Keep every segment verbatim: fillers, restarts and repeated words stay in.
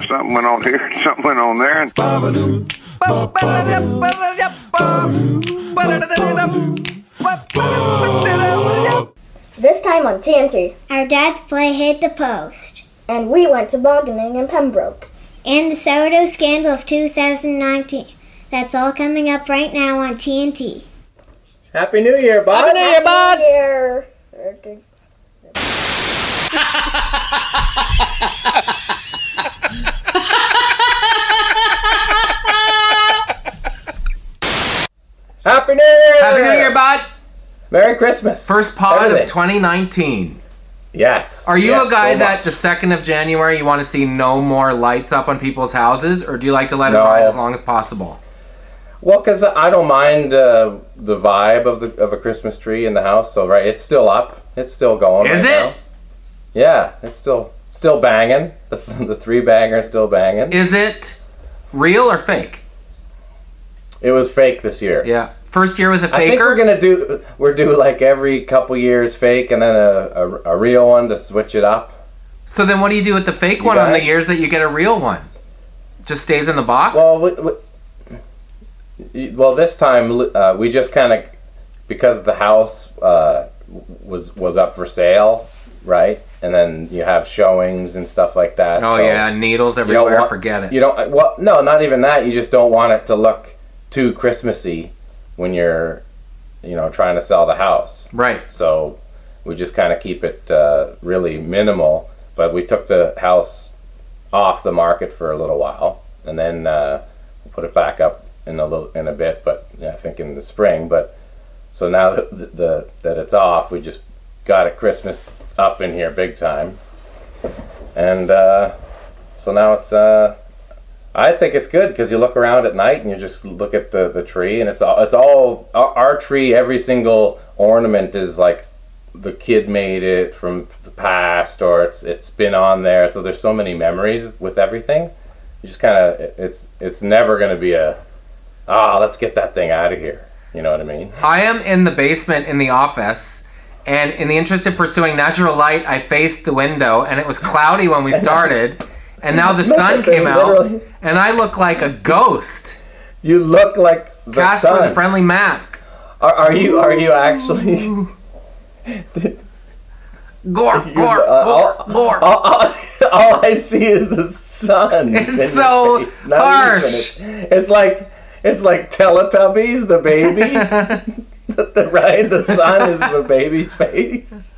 something went on here, something went on there. This time on T N T. Our dads play Hit the Post. And we went tobogganing in Pembroke. And the sourdough scandal of two thousand nineteen. That's all coming up right now on T N T. Happy New Year, bud! Happy New Year, bud! Happy New Year. Okay. Happy New Year! Happy New Year, bud! Merry Christmas! First pod Everything. of twenty nineteen. Yes. Are you yes, a guy so that much. the second of January you want to see no more lights up on people's houses, or do you like to let No. it ride as long as possible? Well, because I don't mind uh, the vibe of the of a Christmas tree in the house. So right, it's still up. It's still going. Is right it? Now. Yeah, it's still still banging. The the three banger is still banging. Is it real or fake? It was fake this year. Yeah. First year with a faker? I think we're gonna do we're do like every couple years fake and then a, a, a real one to switch it up. So then what do you do with the fake You one on the guys? years that you get a real one? Just stays in the box? Well, we, we, well, this time uh, we just kind of because the house uh, was was up for sale, right? And then you have showings and stuff like that. oh so yeah, needles you don't everywhere, want- forget it. You don't. Well, no, not even that. You just don't want it to look too Christmassy when you're, you know, trying to sell the house. Right. So we just kind of keep it uh, really minimal. But we took the house off the market for a little while, and then uh, put it back up in a little in a bit. But yeah, I think in the spring. But so now that the, the that it's off, we just got it Christmas up in here big time, and uh, so now it's. Uh, I think it's good because you look around at night and you just look at the, the tree, and it's all it's all our, our tree. Every single ornament is like the kid made it from the past, or it's it's been on there. So there's so many memories with everything. You just kind of it's it's never going to be a ah let's get that thing out of here. You know what I mean? I am in the basement in the office, and in the interest of pursuing natural light, I faced the window, and it was cloudy when we started. And now the sun There's came out, literally- and I look like a ghost. You look like the Casper sun. the Friendly Mask. Are, are you are you actually? Gore, You- gore, uh, gore, all, gore. All, all, all I see is the sun. It's in your so face. Not harsh. even. It's, it's like it's like Teletubbies, the baby. the, the right, the sun is the baby's face.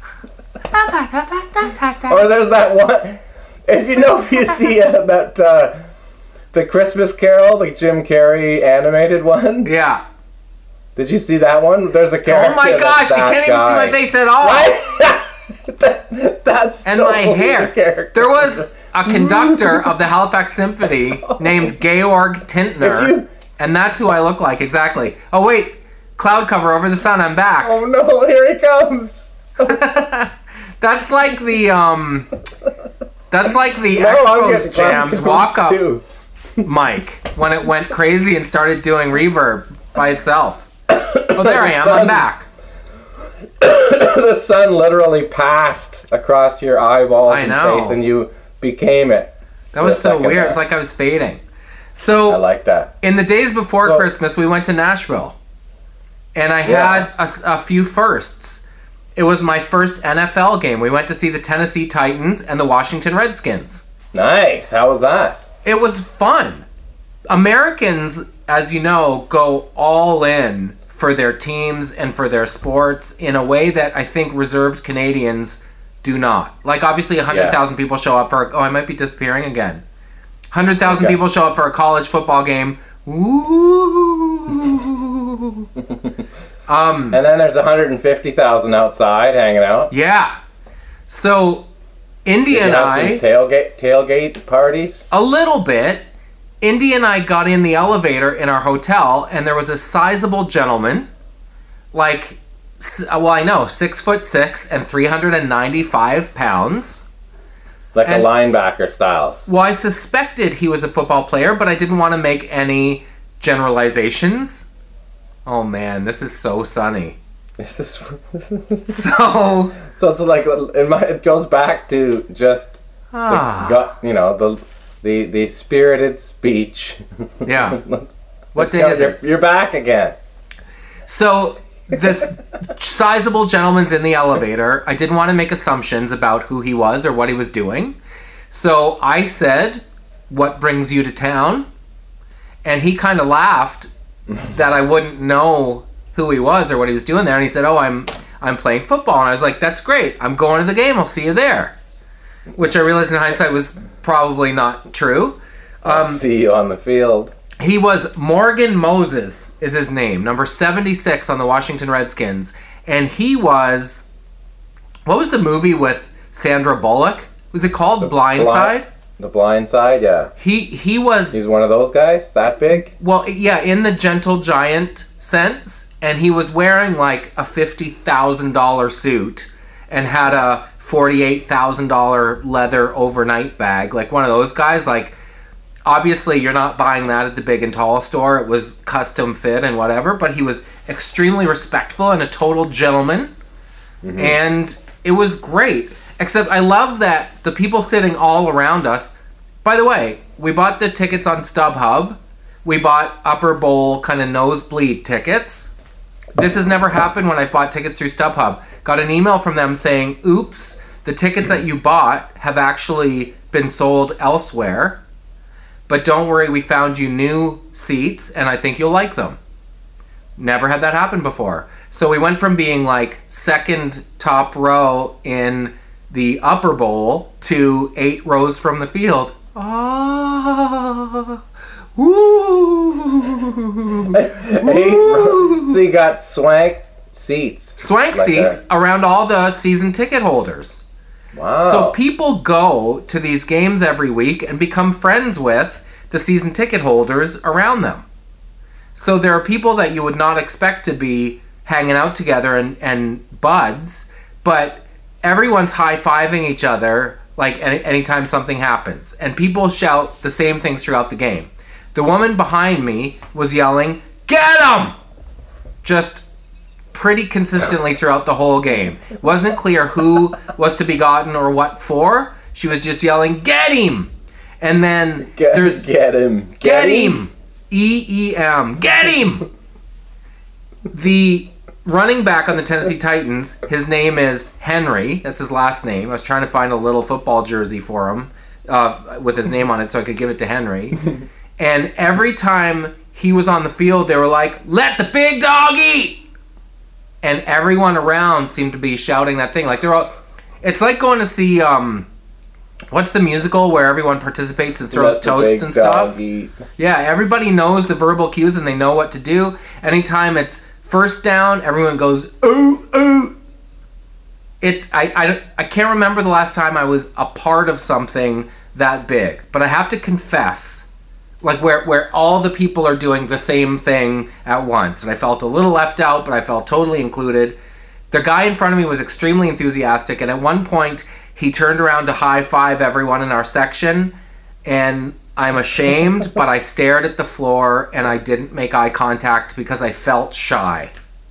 Or there's that one. If you know, if you see uh, that uh, the Christmas Carol, the Jim Carrey animated one. Yeah. Did you see that one? There's a character. Oh my gosh, that's you that can't even see guy. my face at all. Right? that, that's And my totally hair. the character. There was a conductor of the Halifax Symphony named Georg If Tintner, you- and that's who I look like exactly. Oh wait, cloud cover over the sun. I'm back. Oh no! Here he comes. That's like the um. That's like the No, I'm Expos getting Jams clown walk up too. mic when it went crazy and started doing reverb by itself. Oh, there I am. I'm sun. back. The sun literally passed across your eyeballs I and know. face, and you became it. That for was a so second weird. there. It's like I was fading. So I like that. in the days before So- Christmas, we went to Nashville, and I Yeah. had a s- a, few firsts. It was my first N F L game. We went to see the Tennessee Titans and the Washington Redskins. Nice. How was that? It was fun. Americans, as you know, go all in for their teams and for their sports in a way that I think reserved Canadians do not. Like, obviously, one hundred thousand people show up for... Oh, I might be disappearing again. one hundred thousand Okay. people show up for a college football game. Ooh. um, And then there's one hundred fifty thousand outside hanging out. yeah. So, Indy Did you and have I... some tailgate tailgate parties? A little bit. Indy and I got in the elevator in our hotel, and there was a sizable gentleman, like, s- well, I know, six foot six and three hundred ninety-five pounds. Like And- a linebacker styles. Well, I suspected he was a football player, but I didn't want to make any generalizations. Oh man, this is so sunny. This is So, so it's like it, might, it goes back to just ah, the gut, you know, the the the spirited speech. Yeah. What Let's day go. is You're, it? you're back again. So this sizable gentleman's in the elevator. I didn't want to make assumptions about who he was or what he was doing. So I said, "What brings you to town?" And he kind of laughed that I wouldn't know who he was or what he was doing there. And he said, "Oh, I'm I'm playing football." And I was like, "That's great. I'm going to the game. I'll see you there." Which I realized in hindsight was probably not true. I'll Um, see you on the field. He was Morgan Moses is his name, number seventy-six on the Washington Redskins. And he was, what was the movie with Sandra Bullock? Was it called Blindside? Blind, the blind side, yeah. He he was, He's one of those guys, that big. well, yeah, in the Gentle Giant sense. And he was wearing like a fifty thousand dollars suit and had a forty-eight thousand dollars leather overnight bag. Like one of those guys, like, obviously, you're not buying that at the Big and Tall store. It was custom fit and whatever, but he was extremely respectful and a total gentleman. Mm-hmm. And it was great. Except I love that the people sitting all around us, by the way, we bought the tickets on StubHub. We bought upper bowl kind of nosebleed tickets. This has never happened when I've bought tickets through StubHub. Got an email from them saying, "Oops, the tickets that you bought have actually been sold elsewhere. But don't worry, we found you new seats, and I think you'll like them." Never had that happen before. So we went from being like second top row in the upper bowl to eight rows from the field. Ah, woo. Eight, so you got swank seats. Swank like seats that. around all the season ticket holders. Wow. So people go to these games every week and become friends with the season ticket holders around them. So there are people that you would not expect to be hanging out together and, and buds, but everyone's high-fiving each other like any, anytime something happens. And people shout the same things throughout the game. The woman behind me was yelling, "Get him!" Just pretty consistently throughout the whole game. It wasn't clear who was to be gotten or what for. She was just yelling, "Get him!" And then Get, there's get him. Get him! E E M. Get him! The running back on the Tennessee Titans, his name is Henry. That's his last name. I was trying to find a little football jersey for him uh, with his name on it so I could give it to Henry. And every time he was on the field, they were like, "Let the big dog eat!" And everyone around seemed to be shouting that thing. Like they're all. It's like going to see um, what's the musical where everyone participates and throws Let the toast big and stuff? dog eat. Yeah, everybody knows the verbal cues and they know what to do. Anytime it's first down, everyone goes ooh ooh. It I I I can't remember the last time I was a part of something that big, but I have to confess. Like where, where all the people are doing the same thing at once. And I felt a little left out, but I felt totally included. The guy in front of me was extremely enthusiastic. And at one point, he turned around to high-five everyone in our section. And I'm ashamed, but I stared at the floor and I didn't make eye contact because I felt shy.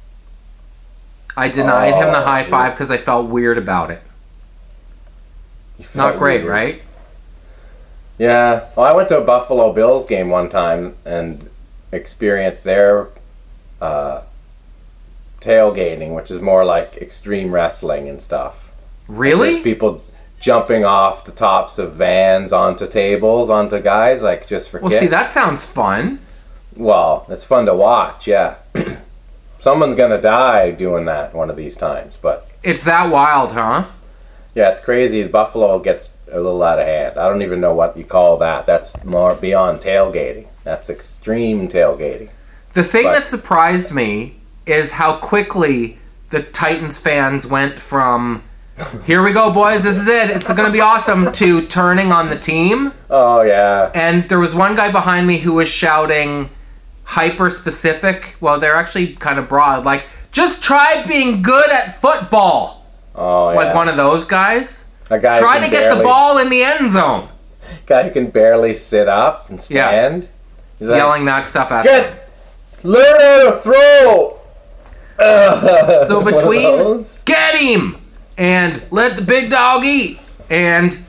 I denied Oh, him the high-five because I felt weird about it. Not felt great, weird. right? Yeah. Well, I went to a Buffalo Bills game one time and experienced their uh, tailgating, which is more like extreme wrestling and stuff. Really? There's people jumping off the tops of vans onto tables, onto guys, like just for Well, kicks. see, that sounds fun. Well, it's fun to watch, yeah. Someone's gonna die doing that one of these times, but It's that wild, huh? yeah, it's crazy. Buffalo gets a little out of hand. I don't even know what you call that. That's more beyond tailgating. That's extreme tailgating. The thing But- that surprised me is how quickly the Titans fans went from, "Here we go, boys, this is it, it's going to be awesome," to turning on the team. Oh yeah. And there was one guy behind me who was shouting hyper specific, well, they're actually kind of broad, like, "Just try being good at football." Oh yeah. Like one of those guys. A guy who Try can to get barely, the ball in the end zone. Guy who can barely sit up and Yeah. stand. He's like, Yelling that stuff at them. Get, learn how to throw. Ugh. So One of between those? "Get him" and "Let the big dog eat" and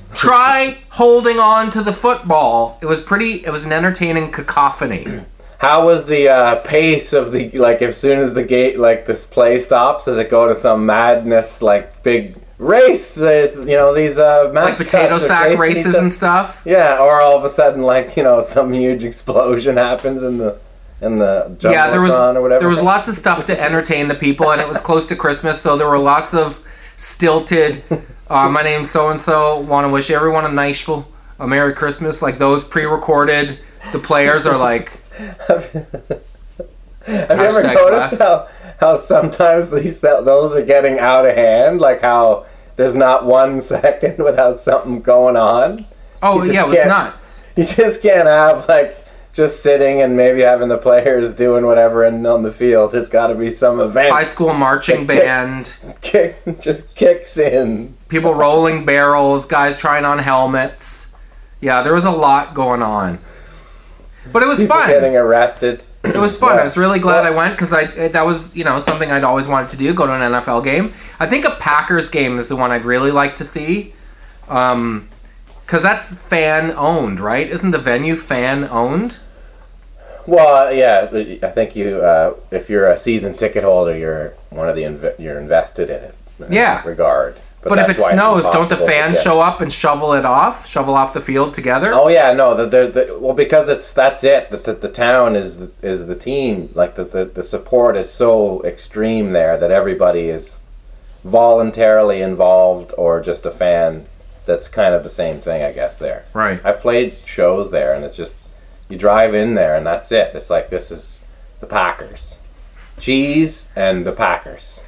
Try holding on to the football. It was pretty. It was an entertaining cacophony. How was the uh, pace of the, like, as soon as the gate, like, this play stops, does it go to some madness, like, big race? There's, you know, these uh, Like potato sack races and stuff? Yeah, or all of a sudden, like, you know, some huge explosion happens in the in the Yeah, there was, Jumbotron or whatever. there was lots of stuff to entertain the people, and it was close to Christmas, so there were lots of stilted, uh, my name's so-and-so, want to wish everyone a nice, a Merry Christmas, like those pre-recorded. The players are like... Have you ever noticed how, how sometimes these those are getting out of hand? Like how there's not one second without something going on? Oh, You just yeah, it was can't- nuts. You just can't have, like, just sitting and maybe having the players doing whatever and on the field. There's got to be some event. High school marching band, Kick, just kicks in. people rolling barrels, guys trying on helmets. Yeah, there was a lot going on. But it was People fun. getting arrested. It was fun. Yeah. I was really glad Yeah. I went because I that was, you know, something I'd always wanted to do, go to an N F L game. I think a Packers game is the one I'd really like to see. Um, because that's fan owned, right? Isn't the venue fan owned? Well, yeah, I think you, uh, if you're a season ticket holder, you're one of the inv- you're invested in it. In Yeah. that regard. But if that's it why it's snows, don't the impossible to fans get. show up and shovel it off? Shovel off the field together? Oh yeah, no, the, the, the well because it's that's it. The, the, the town is is the team. Like the, the the support is so extreme there that everybody is voluntarily involved or just a fan. That's kind of the same thing, I guess. There, Right. I've played shows there, and it's just you drive in there, and that's it. It's like this is the Packers, cheese, and the Packers.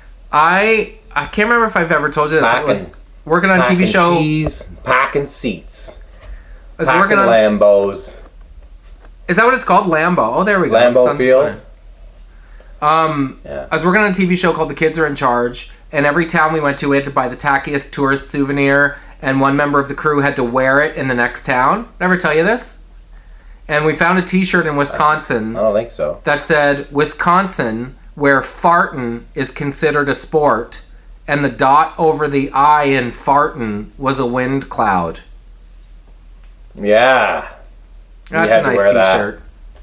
I I can't remember if I've ever told you this. I was Packing- working on a T V Packing show. cheese, packing seats, I was packing working on. Lambos, Is that what it's called? Lambo. Oh, there we go. Lambeau Sounds Field. fun. Um, Yeah. I was working on a T V show called The Kids Are in Charge, and every town we went to, we had to buy the tackiest tourist souvenir, and one member of the crew had to wear it in the next town. Never tell you this? And we found a T-shirt in Wisconsin I don't think so. that said, Wisconsin, where fartin' is considered a sport, and the dot over the I in fartin' was a wind cloud. Yeah. That's had a to nice wear that. T-shirt.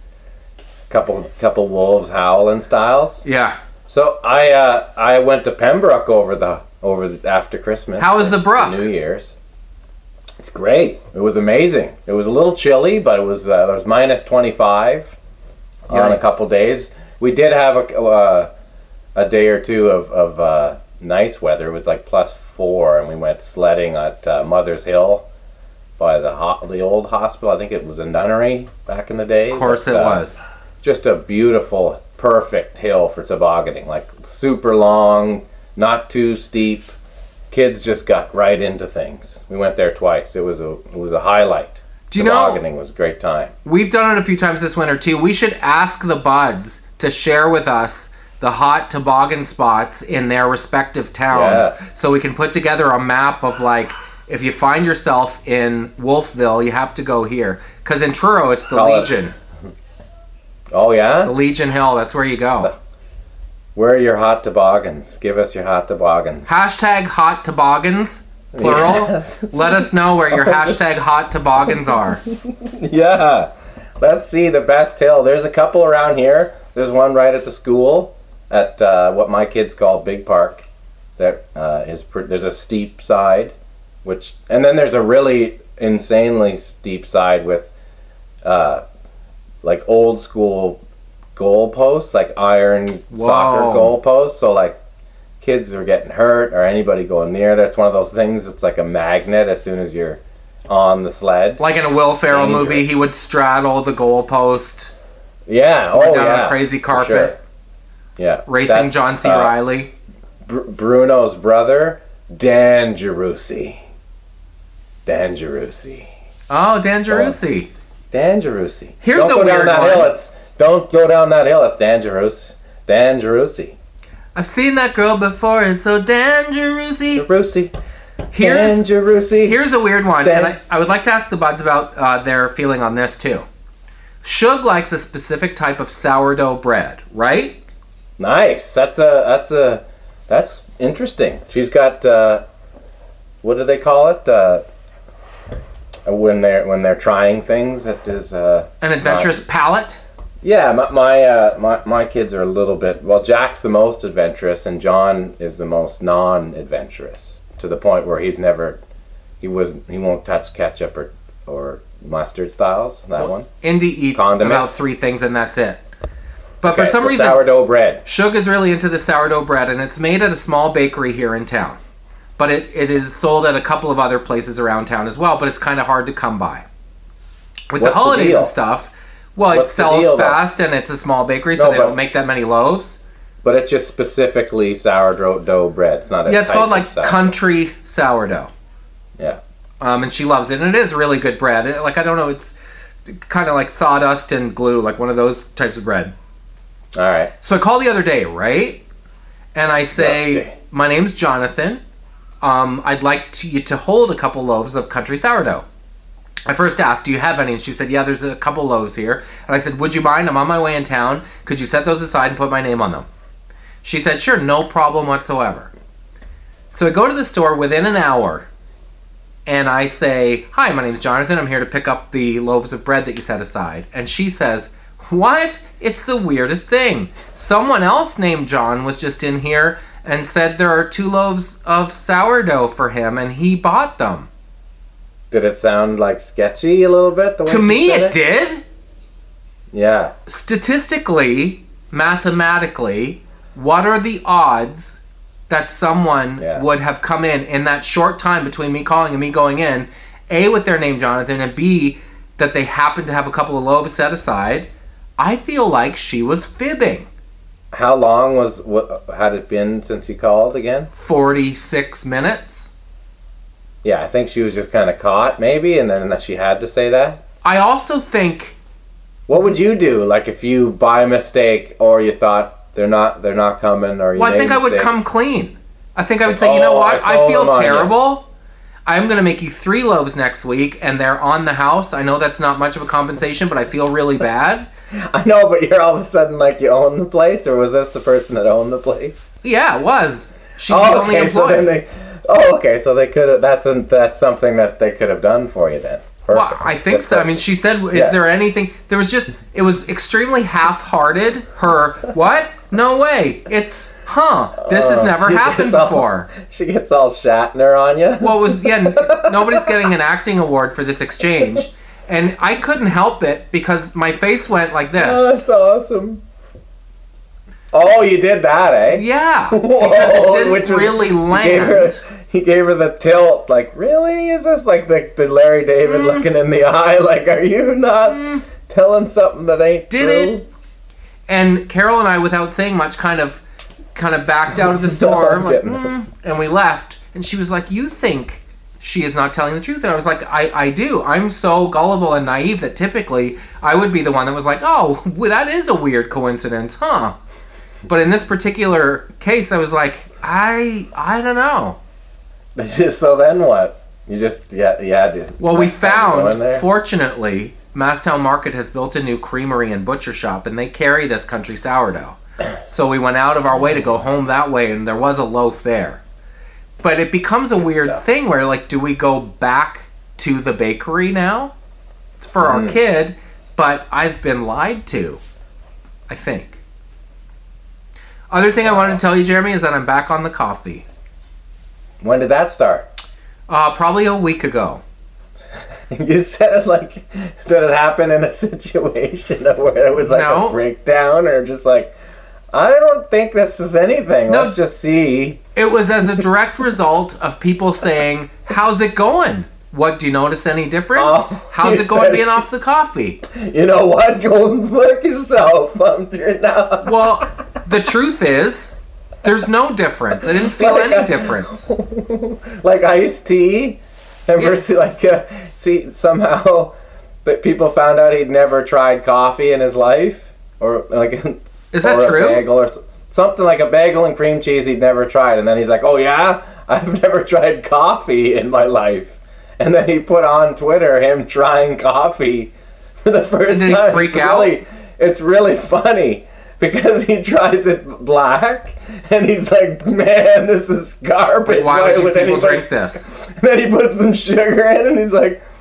Couple couple wolves howling styles. Yeah. So I uh, I went to Pembroke over the over the, after Christmas. How was the Brook? New Year's. It's great. It was amazing. It was a little chilly, but it was uh, it was minus twenty-five on a Yikes. couple days. We did have a uh, a day or two of of uh, nice weather. It was like plus four, and we went sledding at uh, Mother's Hill by the ho- the old hospital. I think it was a nunnery back in the day. Of course But, it uh, was. Just a beautiful, perfect hill for tobogganing. Like super long, not too steep. Kids just got right into things. We went there twice. It was a it was a highlight. Do you know- tobogganing was a great time. We've done it a few times this winter too. We should ask the buds to share with us the hot toboggan spots in their respective towns, Yeah. so we can put together a map of like, if you find yourself in Wolfville, you have to go here. Because in Truro, it's the Call it- Legion. Oh yeah? The Legion Hill, that's where you go. Where are your hot toboggans? Give us your hot toboggans. Hashtag hot toboggans, plural. Yes. Let us know where your hashtag hot toboggans are. Yeah. Let's see the best hill. There's a couple around here. There's one right at the school at uh, what my kids call Big Park. That uh, is pr- there's a steep side, which and then there's a really insanely steep side with uh, like old school goalposts, like iron soccer Whoa. goalposts. So like kids are getting hurt or anybody going near there. It's one of those things. It's like a magnet as soon as you're on the sled. Like in a Will Ferrell Dangerous. movie, he would straddle the goalpost, Yeah. or Oh down yeah. a crazy for carpet, sure. Yeah. racing That's, John C. uh, Riley. Br- Bruno's brother, Dan Jerussi. Dan Jerussi. Oh, Dan Jerussi. Dan Jerussi. Here's don't the go down weird that one. hill. It's don't go down that hill. It's Dan Jerussi. Dan Jerussi. I've seen that girl before. It's so Dan Jerussi. Jerussi. Dan Here's Jerussi. here's a weird one, Dan- and I, I would like to ask the buds about uh, their feeling on this too. Shug likes a specific type of sourdough bread, right? Nice. That's a that's a that's interesting. She's got uh, what do they call it? Uh, when they're when they're trying things that is uh, An adventurous not- palate. Yeah, my my, uh, my my kids are a little bit. Well, Jack's the most adventurous, and John is the most non-adventurous, to the point where he's never, he was he won't touch ketchup or or mustard styles. That one. Indy eats Condiments. about three things, and that's it. But Okay, for some so reason, sourdough bread. Shug is really into the sourdough bread, and it's made at a small bakery here in town. But it, it is sold at a couple of other places around town as well, but it's kind of hard to come by. With What's the the holidays deal? and stuff, well, What's it the sells deal, though? fast, and it's a small bakery, so No, they but- don't make that many loaves. But it's just specifically sourdough bread. It's not a Yeah, it's type called of like sourdough. country sourdough. Yeah. Um, and she loves it, and it is really good bread. It- like, I don't know, it's kind of like sawdust and glue, like one of those types of bread. All right. So I call the other day, right? And I say, Dusty. my name's Jonathan. Um, I'd like to, you to hold a couple loaves of country sourdough. I first asked, do you have any? And she said, yeah, there's a couple loaves here. And I said, would you mind? I'm on my way in town. Could you set those aside and put my name on them? She said, sure, no problem whatsoever. So I go to the store within an hour, and I say, hi, my name's Jonathan. I'm here to pick up the loaves of bread that you set aside. And she says, what? It's the weirdest thing. Someone else named John was just in here and said there are two loaves of sourdough for him, and he bought them. Did it sound like sketchy a little bit? The way To she me, said it did. Yeah. Statistically, mathematically, what are the odds that someone Yeah. would have come in in that short time between me calling and me going in, A, with their name Jonathan, and B, that they happen to have a couple of loaves set aside? I feel like she was fibbing. How long was what had it been since he called again? forty-six minutes. Yeah, I think she was just kind of caught, maybe, and then that she had to say that. I also think What would you do, like if you by mistake, or you thought they're not they're not coming, or you Well, I made think a I would mistake? come clean. I think I would say, you know Oh, I what? I, saw feel them on you. terrible. I'm going to make you three loaves next week, and they're on the house. I know that's not much of a compensation, but I feel really bad. I know, but you're all of a sudden like you own the place, or was this the person that owned the place? Yeah, it was. She's Oh, the only okay. So employee. then they. Oh, okay. So they could have. That's a, that's something that they could have done for you then. Well, Perfect. I think This so. I person. mean, she said, is Yeah. there anything? There was just, it was extremely half-hearted. Her, what? No way. It's, huh, this has Oh, never she happened gets all- before. She gets all Shatner on you. Well, it was, yeah, n- nobody's getting an acting award for this exchange. And I couldn't help it because my face went like Oh, this. that's awesome. Oh, you did that, eh? Yeah, because Whoa, it didn't which was- really He gave, her, land. he gave her the tilt, like, really? Is this like the, the Larry David Mm. looking in the eye? Like, are you not telling something that ain't Did true? it? And Carol and I, without saying much, kind of, kind of backed out of the store, I'm like, getting it. mm, and we left. And she was like, "You think she is not telling the truth?" And I was like, "I, I do. I'm so gullible and naive that typically I would be the one that was like, oh, well, that is a weird coincidence, huh?" But in this particular case, I was like, I, I don't know. So then what? You just, yeah, yeah. Did, Well, we next time you go in found, there? fortunately, Masstown Market has built a new creamery and butcher shop, and they carry this country sourdough. So we went out of our way to go home that way, and there was a loaf there. But it becomes a weird stuff. thing where, like, do we go back to the bakery now? It's for our Mm. kid, but I've been lied to, I think. Other thing I wanted to tell you, Jeremy, is that I'm back on the coffee. When did that start? Uh, probably a week ago. You said it like, did it happen in a situation where it was like No. a breakdown, or just like, I don't think this is anything. No. Let's just see. It was as a direct result of people saying, "How's it going? What, do you notice any difference? Oh, How's you it going said- being off the coffee?" You know what? Go and fuck yourself. I'm here now. Well, the truth is, there's no difference. I didn't feel Like, any uh, difference. Like iced tea. Ever Yeah. see like uh, see somehow that people found out he'd never tried coffee in his life, or like Is that or true? A bagel or s- something like a bagel and cream cheese he'd never tried, and then he's like, "Oh yeah, I've never tried coffee in my life." And then he put on Twitter him trying coffee for the first Did he time. freak it's out? Really, it's really funny because he tries it black, and he's like, "Man, this is garbage. Why would you people anybody-" drink this? And then he puts some sugar in, and he's like,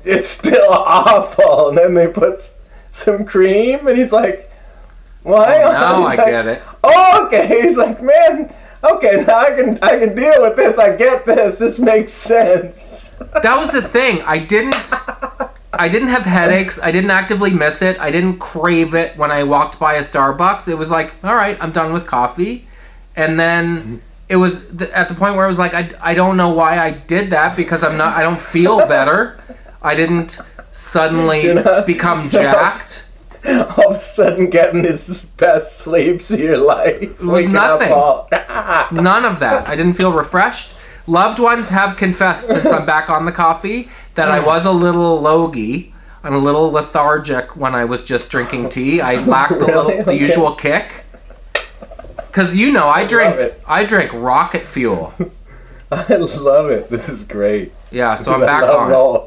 it's still awful. And then they put s- some cream, and he's like, well, hang on. Now I He's like, get it. Oh, okay. He's like, man, okay, now I can I can deal with this. I get this. This makes sense. That was the thing. I didn't I didn't have headaches. I didn't actively miss it. I didn't crave it when I walked by a Starbucks. It was like, all right, I'm done with coffee. And then it was th- at the point where it was like, I, I don't know why I did that because I'm not, I don't feel better. I didn't suddenly You're not- become jacked. All of a sudden getting his best sleeps of your life. It was nothing. None of that. I didn't feel refreshed. Loved ones have confessed since I'm back on the coffee that I was a little logy and a little lethargic when I was just drinking tea. I lacked the, Really? little, the Okay. usual kick. Because you know, I drink it. I drink rocket fuel. I love it. This is great. Yeah, so I'm I back love on. all-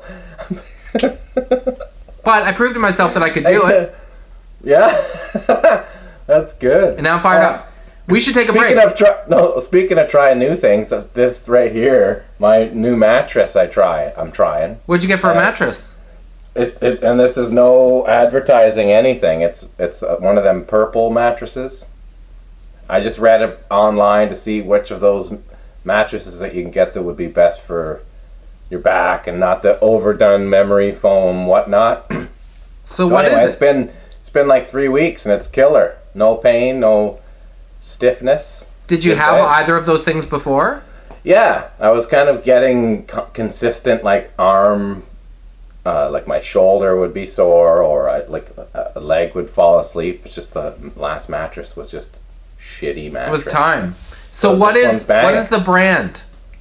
But I proved to myself that I could do it. Yeah, that's good. And now I'm fired Uh, up. We should take a Speaking break. of try, no, speaking of trying new things, this right here, my new mattress. I try. I'm trying. What'd you get for a uh, mattress? It, it and this is no advertising anything. It's it's uh, one of them purple mattresses. I just read it online to see which of those mattresses that you can get that would be best for your back and not the overdone memory foam whatnot. So, So what anyway, is it's it? been it's been like three weeks and it's killer. No pain, no stiffness. Did you Good have bed. either of those things before? Yeah, I was kind of getting co- consistent, like arm, uh, like my shoulder would be sore, or I, like a, a leg would fall asleep. It's just the last mattress was just shitty mattress. It was time. So, So what this is one's banging. what is the brand?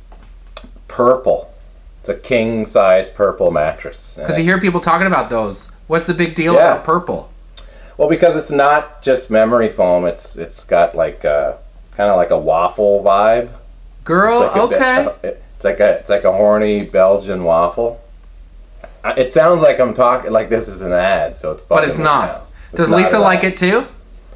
Purple. It's a king size purple mattress. Because you hear people talking about those. What's the big deal Yeah. about purple? Well, because it's not just memory foam. It's it's got like a, kind of like a waffle vibe. Girl, It's like a bit- okay. uh, it- it's like a it's like a horny Belgian waffle. I- It sounds like I'm talking like this is an ad, so it's. But bugging it's me not. now. It's Does not Lisa at like all. it too?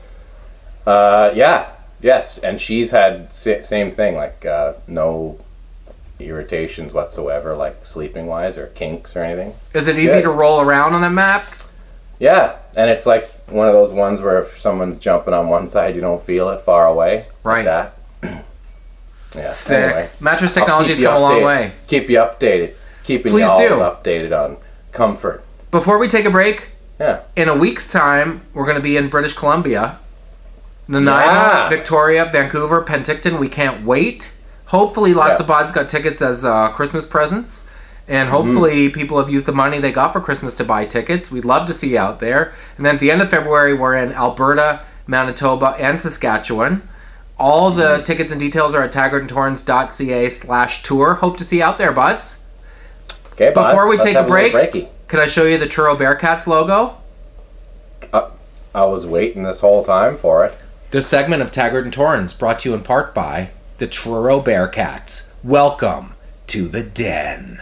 Uh, yeah, yes, and she's had sa- same thing, like uh, no irritations whatsoever, like sleeping wise or kinks or anything. Is it easy Good. to roll around on that map? Yeah, and it's like one of those ones where if someone's jumping on one side, you don't feel it far away. Right. Like that. Yeah. Sick. Anyway, Mattress I'll technology's keep you come a long updated. way. Keep you updated. Keeping Please you all do. updated on comfort. Before we take a break, Yeah. in a week's time, we're going to be in British Columbia. Nanaimo, Yeah. Victoria, Vancouver, Penticton. We can't wait. Hopefully, lots Yeah. of buds got tickets as uh, Christmas presents. And hopefully, people have used the money they got for Christmas to buy tickets. We'd love to see you out there. And then at the end of February, we're in Alberta, Manitoba, and Saskatchewan. All the tickets and details are at taggartandtorrens.ca slash tour. Hope to see you out there, buds. Okay, Before buds, we let's take a have little break- breaky. Can I show you the Truro Bearcats logo? Uh, I was waiting this whole time for it. This segment of Taggart and Torrens brought to you in part by the Truro Bearcats. Welcome to the den.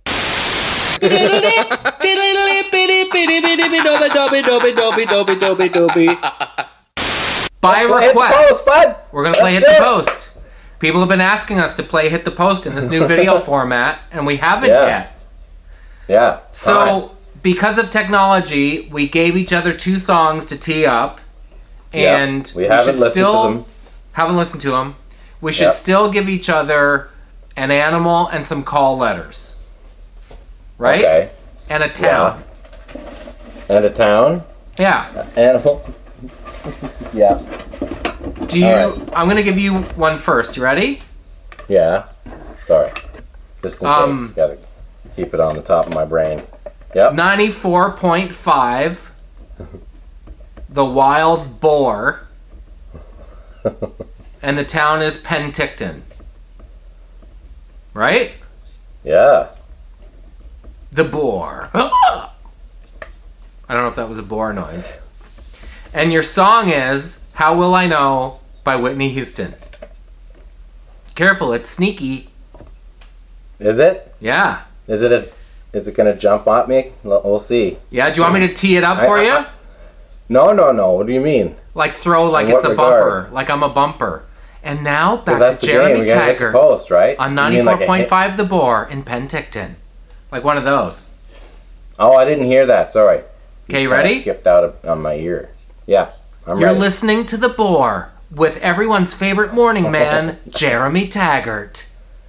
By Play Hit the Post, request, bud. we're going to play Let's Hit the do it. Post. People have been asking us to play Hit the Post in this new video format, and we haven't Yeah. yet. Yeah. So, fine. because of technology, we gave each other two songs to tee up, Yeah, and we haven't should listened still to them. haven't listened to them. We should Yep. still give each other an animal and some call letters, right? Okay. And a town. And a town. Yeah. Animal. Yeah. Do you? All right. I'm gonna give you one first. You ready? Yeah. Sorry. Just in Um, case. Gotta keep it on the top of my brain. Yep. ninety-four point five. The Wild Boar. And the town is Penticton. Right? Yeah. The boar. I don't know if that was a boar noise. And your song is How Will I Know by Whitney Houston. Careful, it's sneaky. Is it? Yeah. Is it a? Is it gonna jump at me? L- We'll see. Yeah, do you want me to tee it up I- for I- you? I- No, no, no. What do you mean? Like throw like In it's a what bumper. regard? Like I'm a bumper. And now Because back that's to the game. Jeremy We gotta hit the Taggart post, right? on You mean like ninety-four a point hit- five The Boar in Penticton. Like one of those. Oh, I didn't hear that. Sorry. Okay, you Kinda ready? skipped out of, on my ear. Yeah, I'm You're ready. listening to The Boar with everyone's favorite morning man, Jeremy Taggart.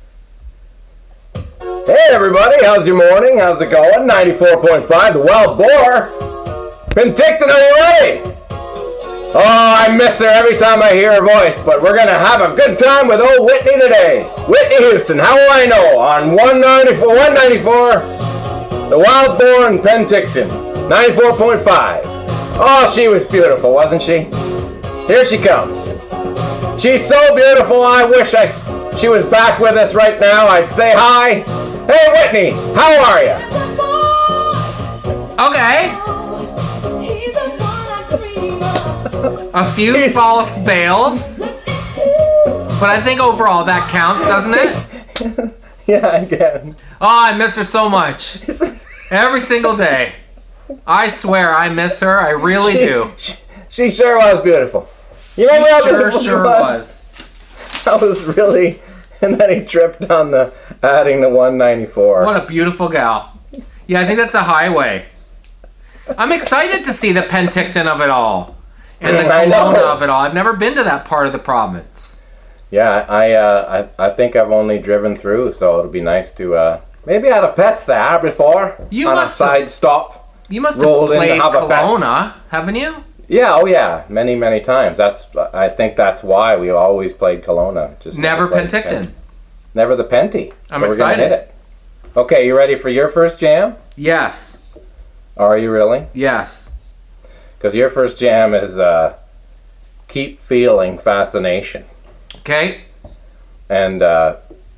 Hey everybody, how's your morning? How's it going? ninety-four point five, the Wild Boar. Penticton, are you ready? Oh, I miss her every time I hear her voice, but we're gonna have a good time with old Whitney today. Whitney Houston, how will I know? On one ninety-four, one ninety-four, the Wild Boar in Penticton, ninety-four point five. Oh, she was beautiful, wasn't she? Here she comes. She's so beautiful, I wish I she was back with us right now. I'd say hi. Hey Whitney, how are you? Okay. A few He's- false bails. But I think overall that counts, doesn't it? Yeah, again. Oh, I miss her so much. Every single day. I swear I miss her. I really She, do. she, she sure was beautiful. You remember She how sure, beautiful she sure was. That was really. And then he tripped on the adding the one ninety-four. What a beautiful gal. Yeah, I think that's a highway. I'm excited to see the Penticton of it all. And the I know. Kelowna of it all. I've never been to that part of the province. Yeah, I, uh, I I think I've only driven through, so it'll be nice to uh, maybe I had a pest there before You on a must have- side stop. You must have Rolled in to played have a pass. Kelowna, haven't you? Yeah, oh yeah, many many times. That's I think that's why we always played Kelowna. Just Never played Penticton. Pen- Never the Penty. I'm so we're gonna excited. hit it. Okay, you ready for your first jam? Yes. Are you really? Yes. Because your first jam is uh, Keep Feeling Fascination. Okay. And uh,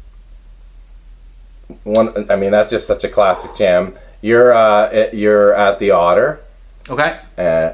one, I mean, that's just such a classic jam. You're uh, it- you're at the Otter, Okay. uh,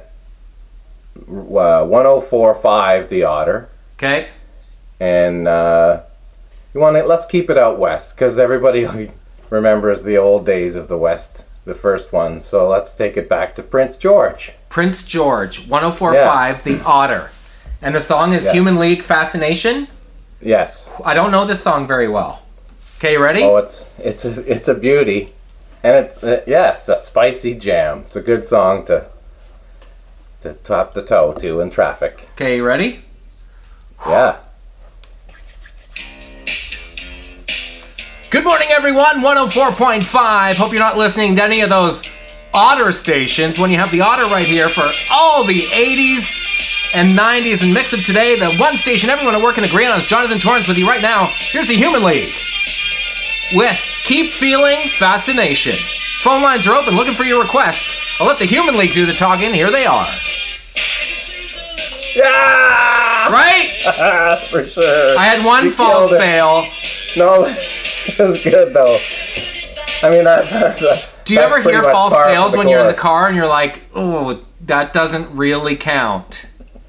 one oh four point five the Otter, Okay. and uh, you want to let's keep it out west because everybody remembers the old days of the West, the first one. So let's take it back to Prince George. Prince George, one oh four point five, The Otter. And the song is Yeah. Human League Fascination. Yes. I don't know this song very well. Okay, you ready? Oh, it's it's a it's a beauty, and it's uh, yes, a spicy jam. It's a good song to to top the toe to in traffic. Okay, you ready? Yeah. Good morning, everyone. one oh four point five. Hope you're not listening to any of those Otter stations when you have the Otter right here for all the eighties and nineties and mix of today. The one station everyone at work can agree on is Jonathan Torrance with you right now. Here's the Human League with Keep Feeling Fascination. Phone lines are open, looking for your requests. I'll let the Human League do the talking. Here they are. Yeah. Right? For sure. I had one You false killed it. fail. No, it was good though. I mean, that, that, Do you that's ever pretty hear much false par for fails the when you're in the course. car and you're like, oh, that doesn't really count?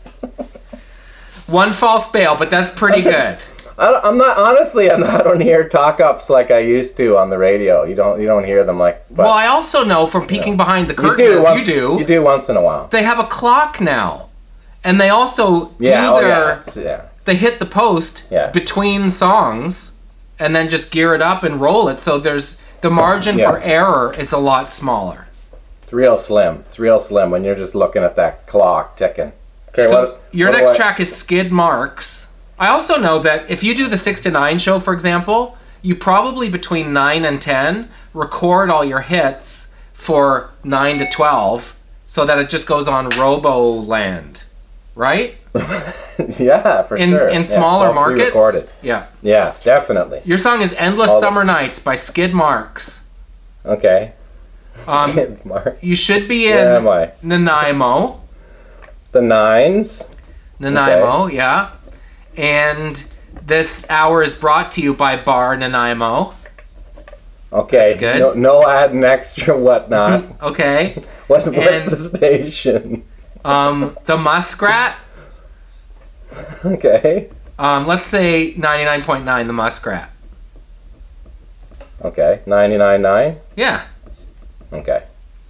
One false bail, but that's pretty good. I don't, I'm not honestly. I'm not, I don't hear talk ups like I used to on the radio. You don't. You don't hear them like. But Well, I also know from peeking behind the you curtain, do. as Once, you do, You do once in a while. they have a clock now. And they also Yeah. do Oh their, yeah. It's, yeah. they hit the post Yeah. between songs and then just gear it up and roll it. So there's, the margin Yeah. for error is a lot smaller. It's real slim. It's real slim when you're just looking at that clock ticking. Okay. So what, your what do next I- track is Skid Marks. I also know that if you do the six to nine show, for example, you probably between nine and ten record all your hits for nine to twelve so that it just goes on Roboland, right? Yeah, for In sure. in Yeah, it's smaller all markets. pre-recorded. Yeah. Yeah, definitely. Your song is Endless All the- Summer Nights by Skid Marks. Okay. Um, Mark. you should be in Where am I? Nanaimo. The nines. Nanaimo, yeah. And this hour is brought to you by Bar Nanaimo. Okay. That's good. No, no adding extra whatnot. Okay. what, what's And- the station? Um, the Muskrat. Okay. Um, let's say ninety-nine point nine, the Muskrat. Okay. ninety-nine point nine. Yeah. Okay.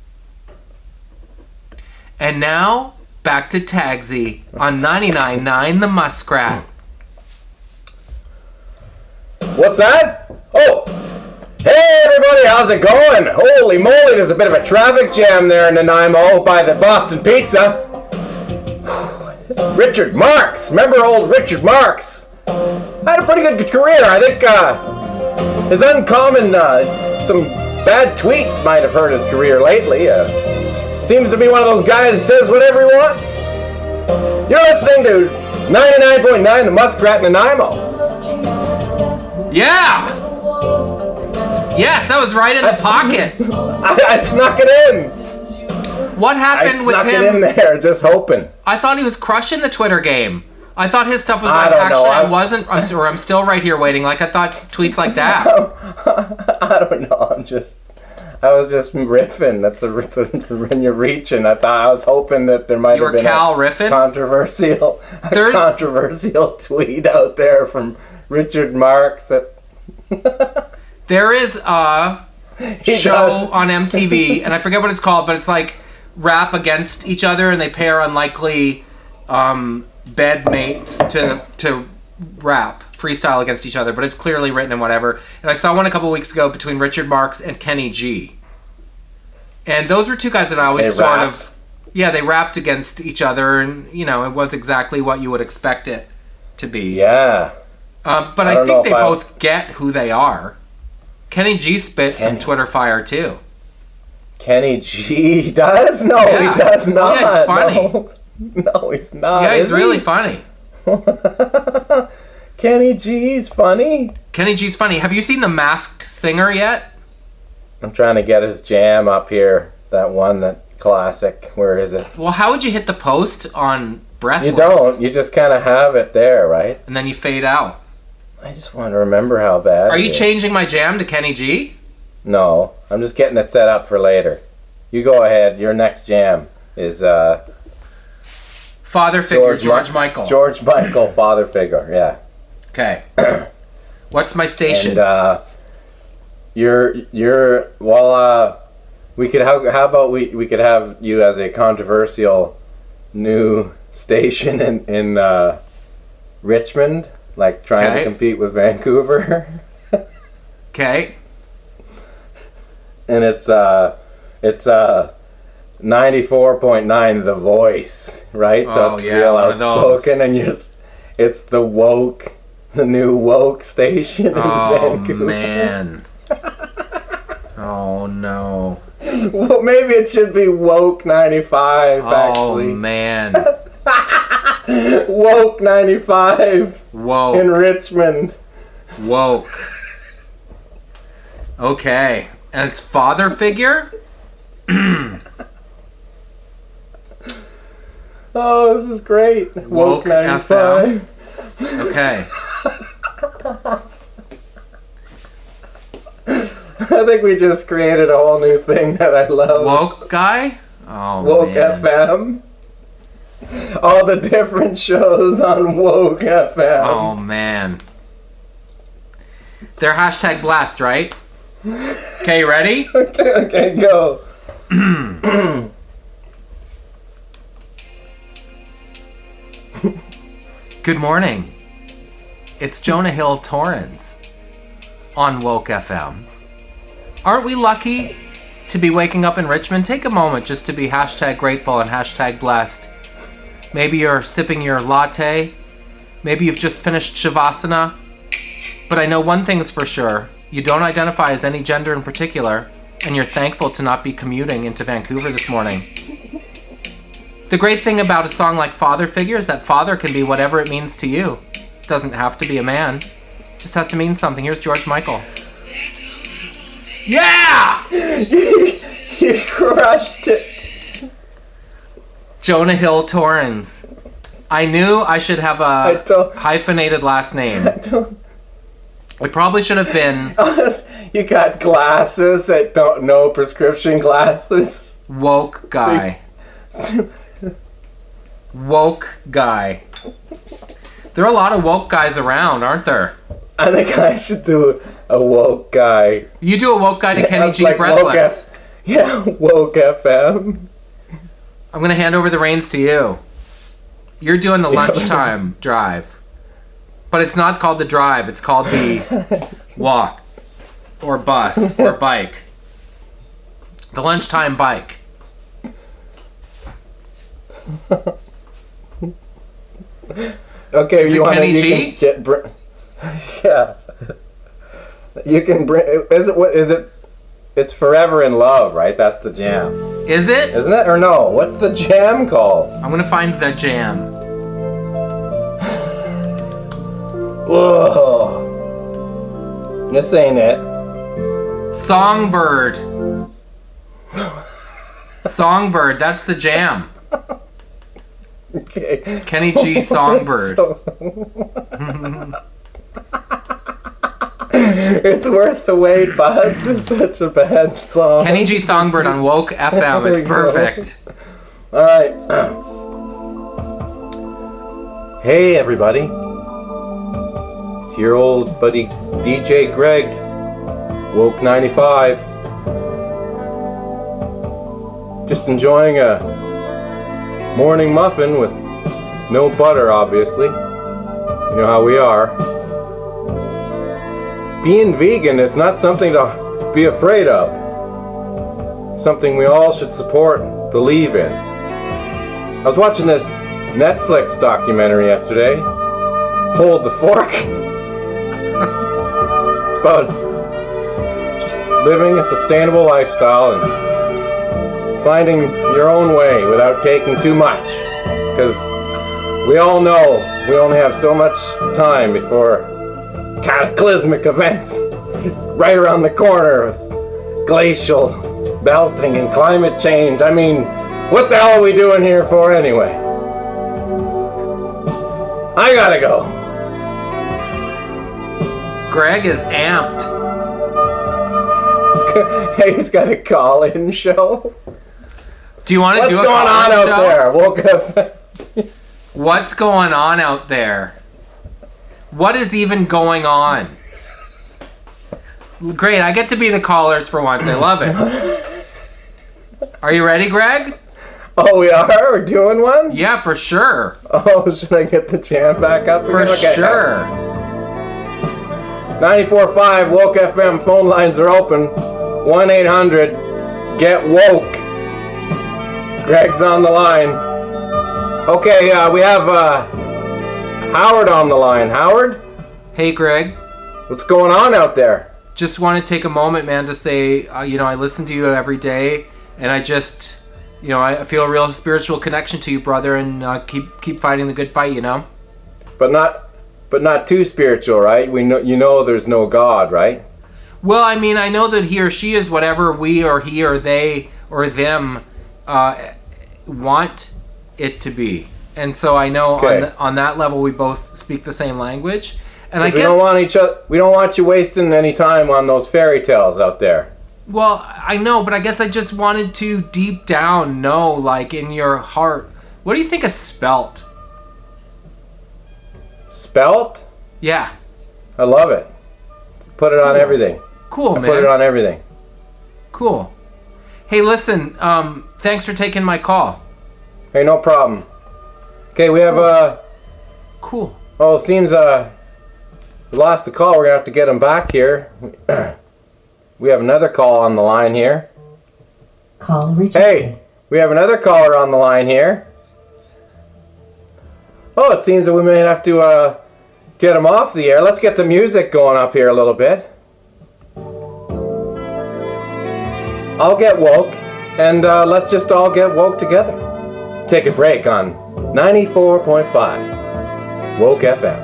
And now, back to Tagsy on ninety-nine point nine, the Muskrat. What's that? Oh! Hey everybody, how's it going? Holy moly, there's a bit of a traffic jam there in Nanaimo by the Boston Pizza. Richard Marx, remember old Richard Marx? Had a pretty good career. I think uh, his uncommon, uh, some bad tweets might have hurt his career lately. Uh, seems to be one of those guys who says whatever he wants. You're listening to ninety-nine point nine The Muskrat Nanaimo. Yeah! Yes, that was right in the pocket. I, I snuck it in. What happened I with snuck him? it in there, just hoping. I thought he was crushing the Twitter game. I thought his stuff was I like, don't actually, know. I I'm- wasn't, I'm, or I'm still right here waiting. Like, I thought tweets like that. I don't know. I'm just, I was just riffing. That's a, it's a when you're reaching. I thought I was hoping that there might You have were been Cal a riffing? controversial, a There's- controversial tweet out there from Richard Marx that There is a he show does. on M T V, and I forget what it's called, but it's like rap against each other, and they pair unlikely um, bed mates to to rap freestyle against each other. But it's clearly written and whatever. And I saw one a couple weeks ago between Richard Marx and Kenny G, and those were two guys that I always They sort rap? of yeah they rapped against each other, and you know it was exactly what you would expect it to be. Yeah. Um, but I I, don't know think they if I- both get who they are. Kenny G spit some Kenny. Twitter fire too. Kenny G does? No, Yeah. he does Oh, not. yeah, he's funny. No, no he's not. Yeah, he's is really he? funny. Kenny G's funny. Kenny G's funny. Have you seen The Masked Singer yet? I'm trying to get his jam up here. That one, that classic. Where is it? Well, how would you hit the post on Breathless? You don't. You just kind of have it there, right? And then you fade out. I just want to remember how bad Are it you is. changing my jam to Kenny G? No, I'm just getting it set up for later. You go ahead. Your next jam is uh, Father figure, George George, Mi- Michael. George Michael, father figure. Yeah. Okay. What's my station? And uh, you're you're well. Uh, we could how how about we we could have you as a controversial new station in in uh, Richmond, like trying Okay. to compete with Vancouver. Okay. And it's uh it's uh ninety-four point nine The Voice, right? Oh, So it's yeah, real one of those. outspoken, and you're s- it's the woke, the new woke station in Oh Vancouver. man. Oh no. Well, maybe it should be woke ninety-five. Oh Actually, man. woke ninety-five in Woke. Richmond. Woke. Okay. And it's father figure? Oh, this is great. Woke, Woke ninety-five. Okay. I think we just created a whole new thing that I love. Woke guy? Oh Woke man. F M. All the different shows on Woke F M. Oh man. They're hashtag blast, right? Okay, you ready? Okay, okay, go. Good morning. It's Jonah Hill Torrens on Woke F M. Aren't we lucky to be waking up in Richmond? Take a moment just to be hashtag grateful and hashtag blessed. Maybe you're sipping your latte. Maybe you've just finished Shavasana. But I know one thing's for sure. You don't identify as any gender in particular, and you're thankful to not be commuting into Vancouver this morning. The great thing about a song like Father Figure is that father can be whatever it means to you. It doesn't have to be a man. It just has to mean something. Here's George Michael. Yeah! You crushed it. Jonah Hill Torrens. I knew I should have I a don't- hyphenated last name. Don't- It probably should have been You got glasses that don't know prescription glasses. Woke Guy. Woke Guy. There are a lot of woke guys around, aren't there? I think I should do a woke guy. You do a woke guy to Kenny G Like woke Breathless. F- yeah, Woke F M. I'm going to hand over the reins to you. You're doing the lunchtime drive. But it's not called the drive, it's called the walk. or bus or bike? The lunchtime bike. Okay, Is you it want to Kenny you G? can get br- yeah. You can bring. Is it? What is it? It's Forever in Love, right? That's the jam, Is it? isn't it? Or no? What's the jam called? I'm gonna find the jam. Whoa. This ain't it. Songbird. Songbird, that's the jam. Okay. Kenny G Songbird. It's worth the wait, Buds. It's such a bad song. Kenny G Songbird on Woke F M. There It's you go. perfect. All right. Hey, everybody. It's your old buddy D J Greg, Woke ninety-five. Just enjoying a morning muffin with no butter, obviously. You know how we are. Being vegan is not something to be afraid of. Something we all should support and believe in. I was watching this Netflix documentary yesterday. Hold the Fork. It's about just living a sustainable lifestyle and finding your own way without taking too much. Because we all know we only have so much time before cataclysmic events right around the corner with glacial melting and climate change. I mean, what the hell are we doing here for anyway? I gotta go. Greg is amped. Hey, he's got a call-in show. Do you want to What's do a going on call-in out show? there? Woke up. What's going on out there? What is even going on? Great, I get to be the callers for once. I love it. Are you ready, Greg? Oh, we are? We're doing one? Yeah, for sure. Oh, should I get the jam back up? For again? Okay. sure. ninety-four point five Woke F M phone lines are open. one eight hundred get woke. Greg's on the line. Okay, uh, we have uh, Howard on the line. Howard? Hey, Greg. What's going on out there? Just want to take a moment, man, to say, uh, you know, I listen to you every day, and I just, you know, I feel a real spiritual connection to you, brother, and uh, keep keep fighting the good fight, you know? But not but not too spiritual, right? We know you know there's no God, right? Well, I mean, I know that he or she is whatever we or he or they or them uh, want it to be. And so I know Okay. on, the, on that level we both speak the same language. And I we guess, don't want each other we don't want you wasting any time on those fairy tales out there. well, I know, but I guess I just wanted to deep down know, like, in your heart, what do you think of spelt? Spelt? Yeah. I love it. Put it on everything. Cool, I man. put it on everything. Cool. Hey, listen, um, thanks for taking my call. Hey, no problem. Okay, we have uh Cool. oh, it seems uh we lost the call. We're gonna have to get him back here. We have another call on the line here. Call rejected. Hey, we have another caller on the line here. Oh, it seems that we may have to uh, get him off the air. Let's get the music going up here a little bit. I'll get woke, and uh, let's just all get woke together. Take a break on ninety-four point five Woke F M.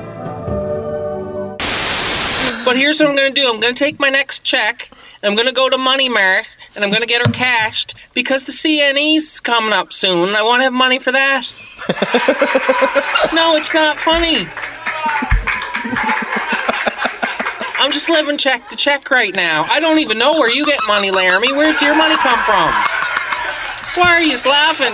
But here's what I'm going to do. I'm going to take my next check, and I'm going to go to Money Mart, and I'm going to get her cashed, because the C N E's coming up soon, and I want to have money for that. No, it's not funny. I'm just living check to check right now. I don't even know where you get money, Laramie. Where's your money come from? Why are you laughing?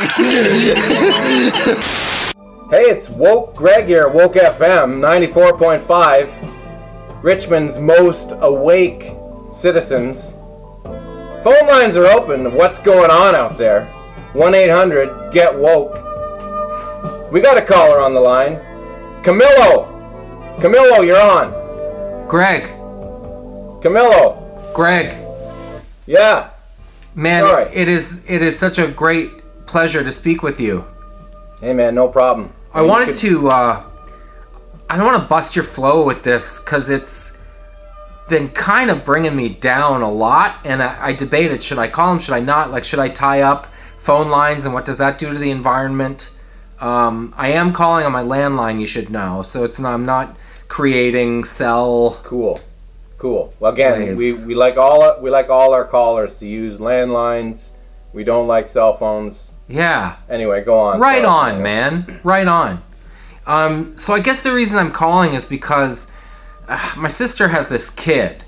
Hey, it's Woke Greg here, Woke F M ninety-four point five. Richmond's most awake citizens. Phone lines are open. What's going on out there? one eight hundred get woke. We got a caller on the line. Camillo! Camillo, you're on. Greg. Camillo, Greg, Yeah. man, Sorry. it is it is such a great pleasure to speak with you. Hey, man, no problem. I wanted to, uh, I don't want to bust your flow with this because it's been kind of bringing me down a lot, and I, I debated, should I call him, should I not? Like, should I tie up phone lines, and what does that do to the environment? Um, I am calling on my landline, you should know, so it's not, I'm not creating cell. Cool. Cool. Well, again, we, Waves. we like all we like all our callers to use landlines. We don't like cell phones. Yeah. Anyway, go on. Right Sorry. on, man. Right on. Um, so I guess the reason I'm calling is because uh, my sister has this kid.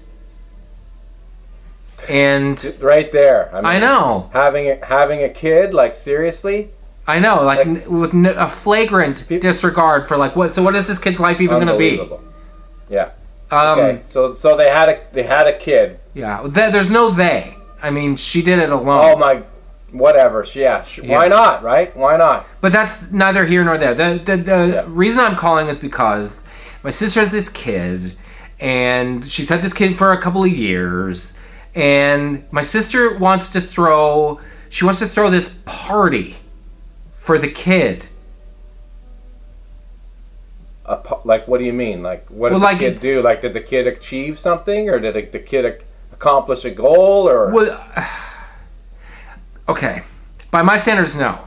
And Right there. I, mean, I know. Having a, having a kid, like, seriously? I know, like, Like- n- with n- a flagrant disregard for like what. So what is this kid's life even going to be? Unbelievable. Yeah. Um, Okay. So so they had a they had a kid. Yeah, th- there's no they. I mean, she did it alone. Oh my, whatever. Sh- Yeah. Sh- Yeah. Why not? Right? Why not? But that's neither here nor there. The the, the Yeah. reason I'm calling is because my sister has this kid, and she's had this kid for a couple of years, and my sister wants to throw. She wants to throw this party for the kid. A, po- like, what do you mean? Like, what Well, did like the kid it's- do? Like, did the kid achieve something, or did it, the kid ac- accomplish a goal, or? Well, okay. By my standards, no.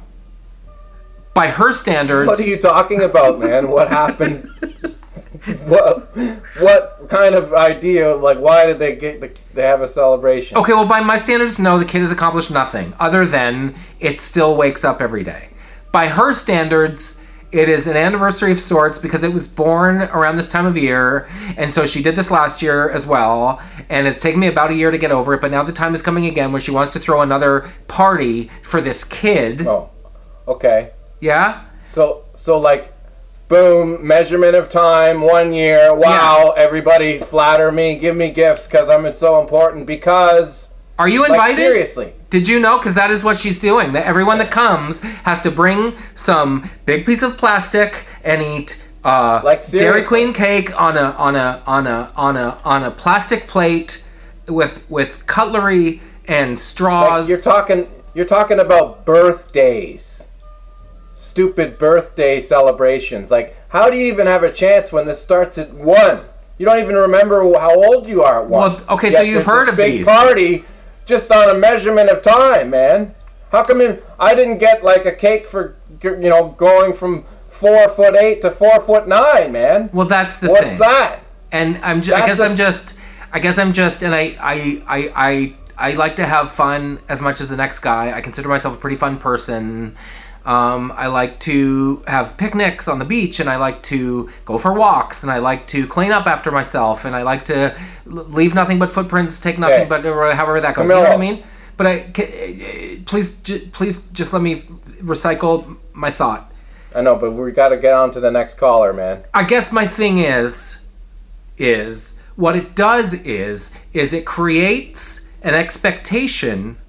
By her standards, What are you talking about, man? What happened? what what kind of idea? Like, why did they get the, they have a celebration? okay, well, by my standards, no, the kid has accomplished nothing other than it still wakes up every day. By her standards, it is an anniversary of sorts because it was born around this time of year, and so she did this last year as well, and it's taken me about a year to get over it, but now the time is coming again where she wants to throw another party for this kid. Oh, okay. Yeah? So so like, boom, measurement of time, one year. Wow, Yes. everybody flatter me, give me gifts because I'm so important. Because Are you like invited? seriously. Did you know? Because that is what she's doing. That everyone that comes has to bring some big piece of plastic and eat uh, Like, Dairy seriously? Queen cake on a on a on a on a on a plastic plate with with cutlery and straws. Like, you're talking you're talking about birthdays. Stupid birthday celebrations. Like, how do you even have a chance when this starts at one? You don't even remember how old you are at one. Well, okay, so Yet you've there's heard this of big these. party just on a measurement of time, man. How come in, I didn't get like a cake for, you know, going from four foot eight to four foot nine, man? well, that's the What's thing. that? And I'm ju- I That's guess a- I'm just I guess I'm just and I I, I I I like to have fun as much as the next guy. I consider myself a pretty fun person. Um, I like to have picnics on the beach, and I like to go for walks, and I like to clean up after myself, and I like to l- leave nothing but footprints, take nothing Okay. but or however that goes. You know what I Camilo. mean? But I ca- please ju- please just let me recycle my thought. I know, but we got to get on to the next caller, man. I guess my thing is, is what it does is, is it creates an expectation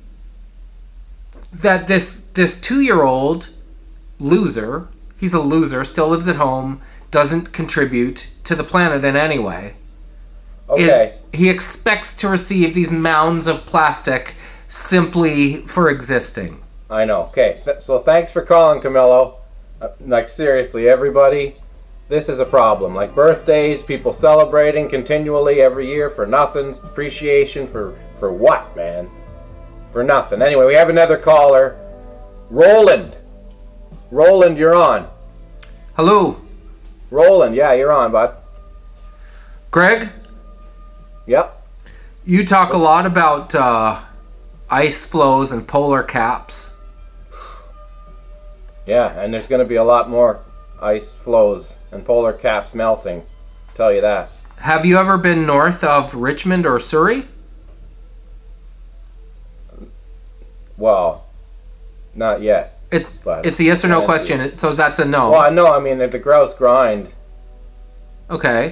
that this this two-year-old loser, he's a loser, still lives at home, doesn't contribute to the planet in any way. Okay. Is he expects to receive these mounds of plastic simply for existing. I know. Okay, th- so thanks for calling, Camillo. Uh, like, seriously, everybody, this is a problem. Like, birthdays, people celebrating continually every year for nothing. Appreciation for, for what, man? For nothing. Anyway, we have another caller. Roland. Roland, you're on. Hello, Roland, yeah, you're on, bud. Greg? Yep. You talk a lot about uh, ice flows and polar caps. Yeah, and there's going to be a lot more ice flows and polar caps melting. Tell you that. Have you ever been north of Richmond or Surrey? Well, not yet. It, But it's a yes or no plenty. question, it- so that's a no. Well, I know. I mean, the grouse grind. Okay.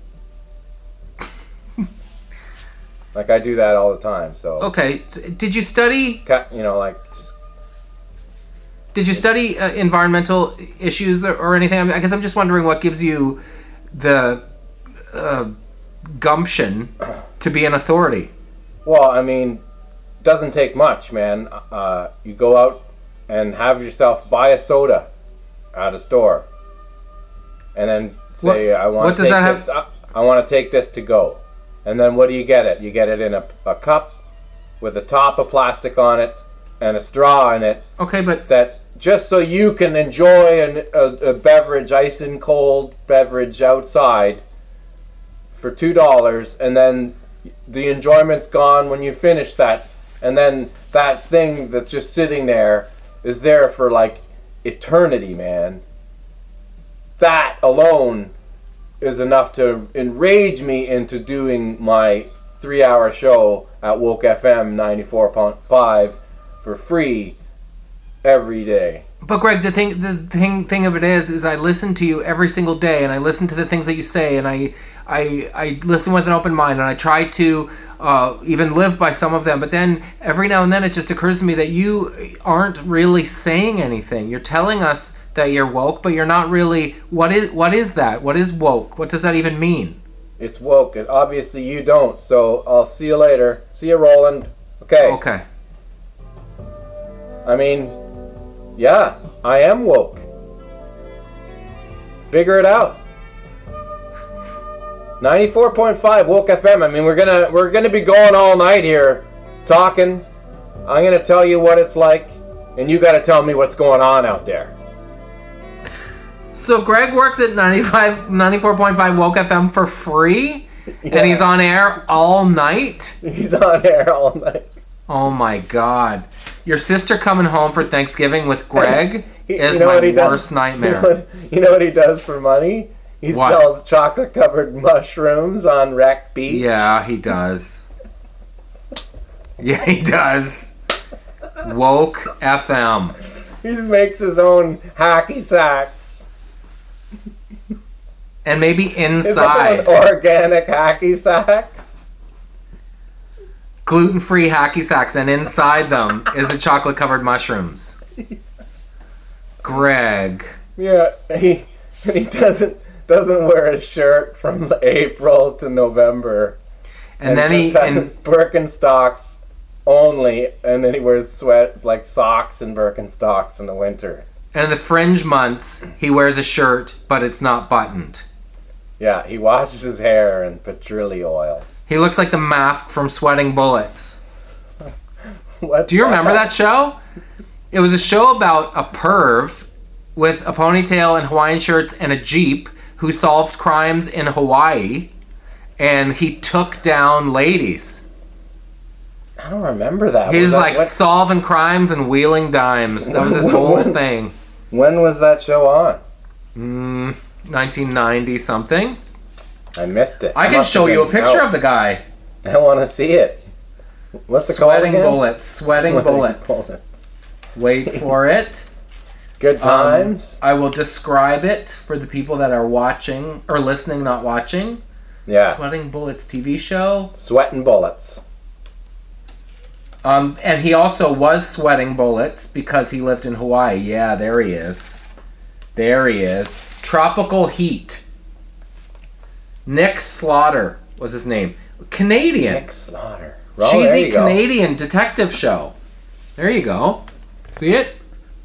Like, I do that all the time. So, Okay. S- Did you study? Ca- you know, like, just, Did you study uh, environmental issues or, or anything? I, mean, I guess I'm just wondering what gives you the uh, gumption to be an authority. Well, I mean, doesn't take much, man. Uh, you go out and have yourself buy a soda at a store, and then say, What- "I want what to does take that this. uh, I want to take this to go." And then what do you get it? You get it in a, a cup with a top of plastic on it and a straw in it. Okay, but That just so you can enjoy an, a, a beverage, ice and cold beverage outside for two dollars, and then the enjoyment's gone when you finish that, and then that thing that's just sitting there is there for like eternity, man. That alone is enough to enrage me into doing my three-hour show at Woke F M ninety-four point five for free every day. But Greg, the thing, the thing, thing of it is, is I listen to you every single day, and I listen to the things that you say, and I, I, I listen with an open mind, and I try to uh, even live by some of them. But then every now and then, it just occurs to me that you aren't really saying anything. You're telling us that you're woke, but you're not really. What is, what is that? What is woke? What does that even mean? It's woke, and obviously you don't. So I'll see you later. See you, Roland. Okay. Okay. I mean, yeah, I am woke. Figure it out. ninety-four point five Woke F M. I mean, we're gonna we're gonna be going all night here, talking. I'm gonna tell you what it's like, and you gotta tell me what's going on out there. So Greg works at ninety-five, ninety-four point five Woke F M for free, Yeah. and he's on air all night. He's on air all night. Oh my God! Your sister coming home for Thanksgiving with Greg He- is you know my what he does? worst nightmare. You know what, you know what he does for money? He What? sells chocolate-covered mushrooms on Wreck Beach. Yeah, he does. Yeah, he does. Woke F M. He makes his own hacky sacks. And maybe Is that inside. one organic hacky sacks? Gluten-free hacky sacks, and inside them is the chocolate-covered mushrooms. Greg. Yeah, he he doesn't doesn't wear a shirt from April to November. And, then he... just has And, Birkenstocks only, and then he wears sweat like socks and Birkenstocks in the winter. and in the fringe months, he wears a shirt, but it's not buttoned. Yeah, he washes his hair in patchouli oil. He looks like the Mask from Sweating Bullets. What's Do you remember that show? It was a show about a perv with a ponytail and Hawaiian shirts and a Jeep who solved crimes in Hawaii, and he took down ladies. I don't remember that. He was that- like what- solving crimes and wheeling dimes. That was his whole When- thing. when was that show on? Mm, nineteen ninety something. I missed it. I can show you a picture of the guy. I want to see it. What's it Sweating called again? bullets. Sweating, bullets. Wait for it. Good times. Um, I will describe it for the people that are watching or listening, not watching. yeah. Sweating Bullets T V show. Sweating bullets. Um, and he also was sweating bullets because he lived in Hawaii. Yeah, there he is. There he is. Tropical Heat. Nick Slaughter was his name. Canadian. Nick Slaughter. Oh, there Cheesy you go. Canadian detective show. There you go. See it?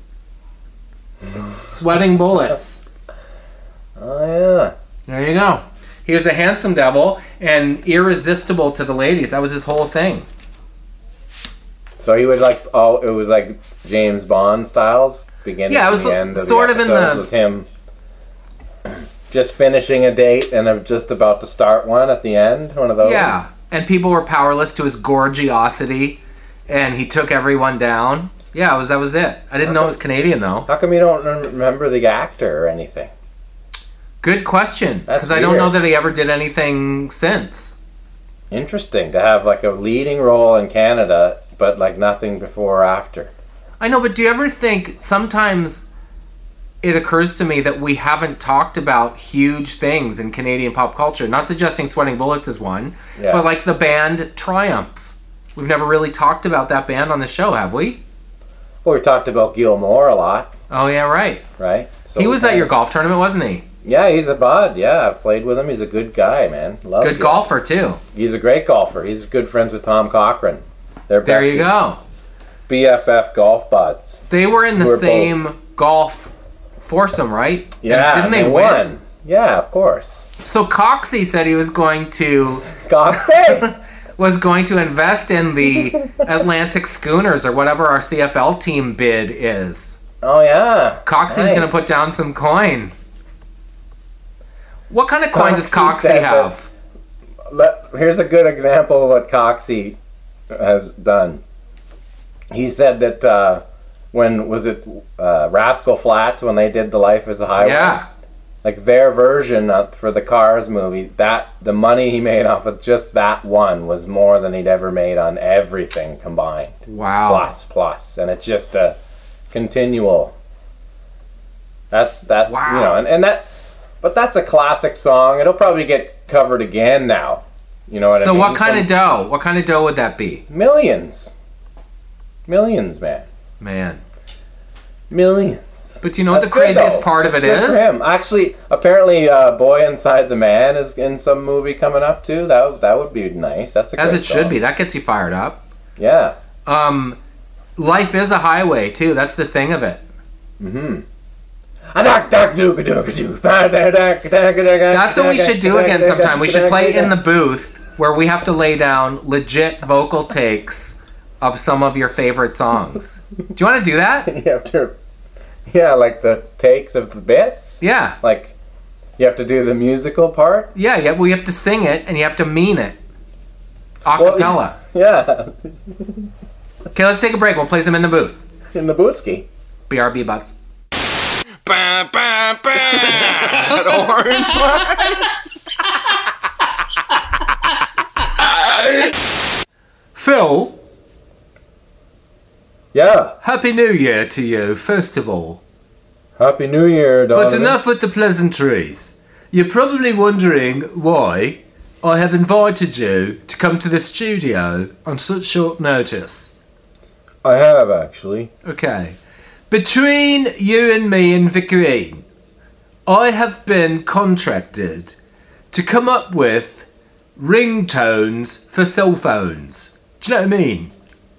Sweating Bullets. Oh yeah. There you go. He was a handsome devil and irresistible to the ladies. That was his whole thing. So he would like, oh, it was like James Bond styles, beginning Yeah, it to was the end of sort the of in episodes the- was him just finishing a date and I'm just about to start one at the end, one of those. Yeah. And people were powerless to his gorgiosity, and he took everyone down. Yeah, it was that was it. I didn't know it was Canadian though. How come you don't remember the actor or anything? Good question, That's because I don't know weird. that he ever did anything since. Interesting to have like a leading role in Canada, but like nothing before or after. I know, but do you ever think sometimes it occurs to me that we haven't talked about huge things in Canadian pop culture? Not suggesting Sweating Bullets is one, Yeah. but like the band Triumph. We've never really talked about that band on the show, have we? Well, we talked about Gilmore a lot, Oh yeah, right. right? So He we was at kinda- your golf tournament, wasn't he? Yeah, he's a bud. Yeah, I've played with him. He's a good guy, man. Love Good him. golfer, too. He's a great golfer. He's good friends with Tom Cochran. They're There you besties. go. B F F golf buds. They were in the Who are same both- golf foursome, right? And Yeah, didn't they, they win? won. Yeah, of course. So Coxie said he was going to Coxie! was going to invest in the Atlantic Schooners or whatever our C F L team bid is. Oh, yeah. Coxie's Nice. going to put down some coin. What kind of coin does Coxie Coxie said have? Let, here's a good example of what Coxie has done. He said that uh, when, was it uh, Rascal Flatts, when they did The Life is a Highway? Yeah. Like their version of, for the Cars movie, that the money he made off of just that one was more than he'd ever made on everything combined. Wow. Plus, plus. And it's just a continual... That, that Wow. you know, and, and that... But that's a classic song. It'll probably get covered again now. You know what So I mean? what kind Some- of dough? What kind of dough would that be? Millions. Millions, man. Man. Millions. But you know what That's the good, craziest though. part of it That's good is? for him. Actually, apparently, uh, "Boy Inside the Man" is in some movie coming up too. That would- that would be nice. That's a As great it should song. be. That gets you fired up. Yeah. Um, Life is a Highway, too. That's the thing of it. Mm-hmm. That's That's what we should do again sometime. We should play in the booth where we have to lay down legit vocal takes of some of your favorite songs. Do you want to do that? You have to, yeah, like the takes of the bits. Yeah. Like, you have to do the musical part. Yeah, yeah. Well, you have to sing it and you have to mean it. A Well, cappella. Yeah, Okay, let's take a break. We'll play some in the booth. in the booski. B R B buds. Bah, bah, bah. That orange Phil, Yeah. Happy New Year to you, first of all. Happy New Year, Donovan. But enough with the pleasantries. You're probably wondering why I have invited you to come to the studio on such short notice. I have, actually. Okay. Between you and me and Victorine, I have been contracted to come up with ringtones for cell phones. Do you know what I mean?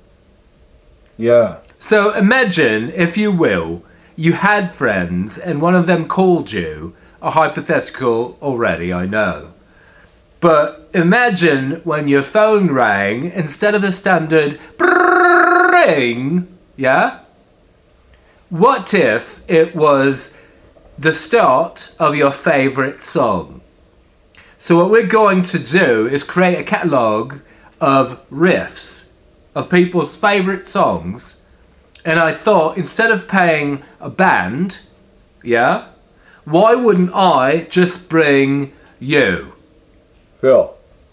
Yeah. So imagine, if you will, you had friends and one of them called you, a hypothetical already, I know. But imagine when your phone rang, instead of a standard ring, yeah? What if it was the start of your favourite song? So what we're going to do is create a catalogue of riffs of people's favourite songs. And I thought, instead of paying a band, yeah, why wouldn't I just bring you? Phil.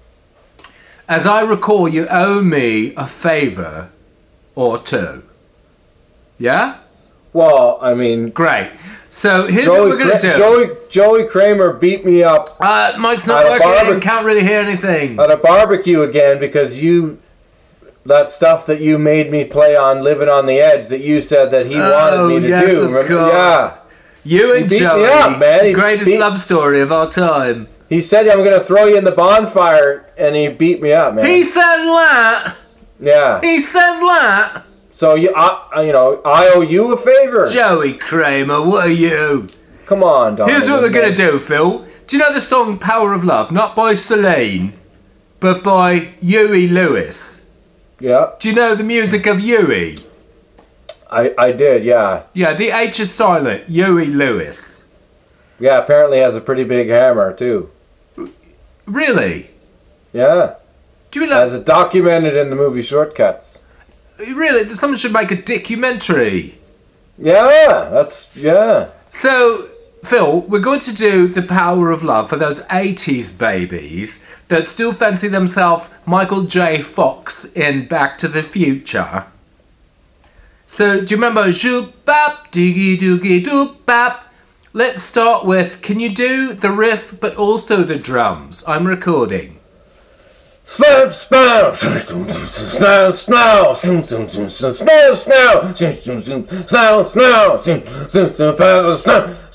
As I recall, you owe me a favour or two. Yeah? Well, I mean... Great. So here's Joey, what we're going to Kra- do. Joey, Joey Kramer beat me up Uh, Mike's not At a working. barbe- Can't really hear anything. at a barbecue again because you... That stuff that you made me play on Living on the Edge that you said that he wanted me to Oh, yes, do. of Remember- course. Yeah. You He and beat me Joey. up, man. It's the He greatest beat- love story of our time. He said, I'm going to throw you in the bonfire, and he beat me up, man. He said that. Yeah. He said that. So, you, I, you know, I owe you a favor. Joey Kramer, what are you? Come on, Donovan. Here's what we're going to man. do, Phil. Do you know the song Power of Love? Not by Celine, but by Huey Lewis. Yeah, Do you know the music of Huey? I, I did, yeah. Yeah, the H is silent. Huey Lewis. Yeah, apparently has a pretty big hammer, too. Really? Yeah. Do you know? As it documented in the movie Shortcuts. Really? Someone should make a documentary. Yeah, that's, yeah. So, Phil, we're going to do The Power of Love for those eighties babies that still fancy themselves Michael J. Fox in Back to the Future. So, do you remember Zoop Bap, Diggy Doogie Doop Bap? Let's start with, can you do the riff but also the drums? I'm recording. Smell, smell, smell, smell, smell, smell, smell, smell, smell, smell, smell, smell, smell, smell,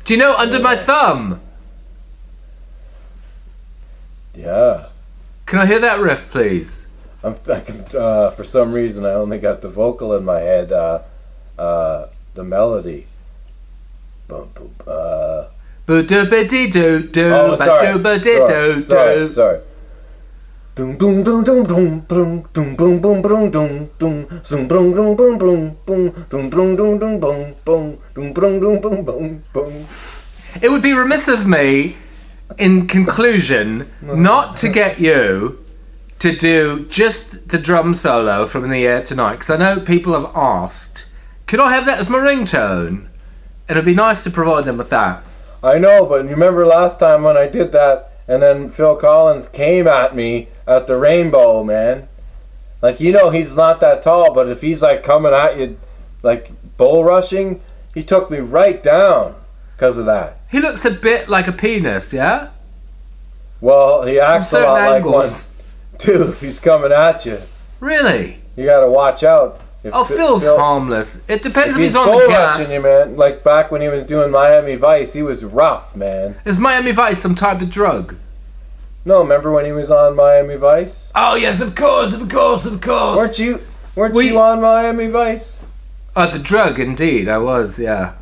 Do you know Under My Thumb? Yeah. Can I hear that riff, please? I'm, I can, uh, for some reason, I only got the vocal in my head. Uh, uh, the melody. Boom, boom, uh... Boo-doo-ba-dee-doo-doo, Oh, sorry. ba-doo-ba-dee-doo-doo. Sorry, sorry, sorry. Doom, boom, boom, boom, boom, boom, doom, boom, boom, boom, doom, doom, zoom, boom, boom, boom, boom, boom, doom, boom, boom, boom, boom, boom, doom, boom, boom, boom, boom, boom. It would be remiss of me, in conclusion, not to get you to do just the drum solo from The Air Tonight, because I know people have asked, could I have that as my ringtone? And it'd be nice to provide them with that. I know, but you remember last time when I did that, and then Phil Collins came at me at the Rainbow, man. Like, you know, he's not that tall, but if he's like coming at you, like bull rushing, he took me right down because of that. He looks a bit like a penis, yeah? Well, he acts a certain lot like angles. one too. If he's coming at you, Really? you gotta watch out. If Oh, Phil- Phil's Phil- harmless. It depends If if he's he's on bull the rushing cat. you, man. Like back when he was doing Miami Vice, he was rough, man. Is Miami Vice some type of drug? No, remember when he was on Miami Vice? Oh, yes, of course, of course, of course. Weren't you? Weren't We- you on Miami Vice? Oh, the drug, indeed. I was, yeah.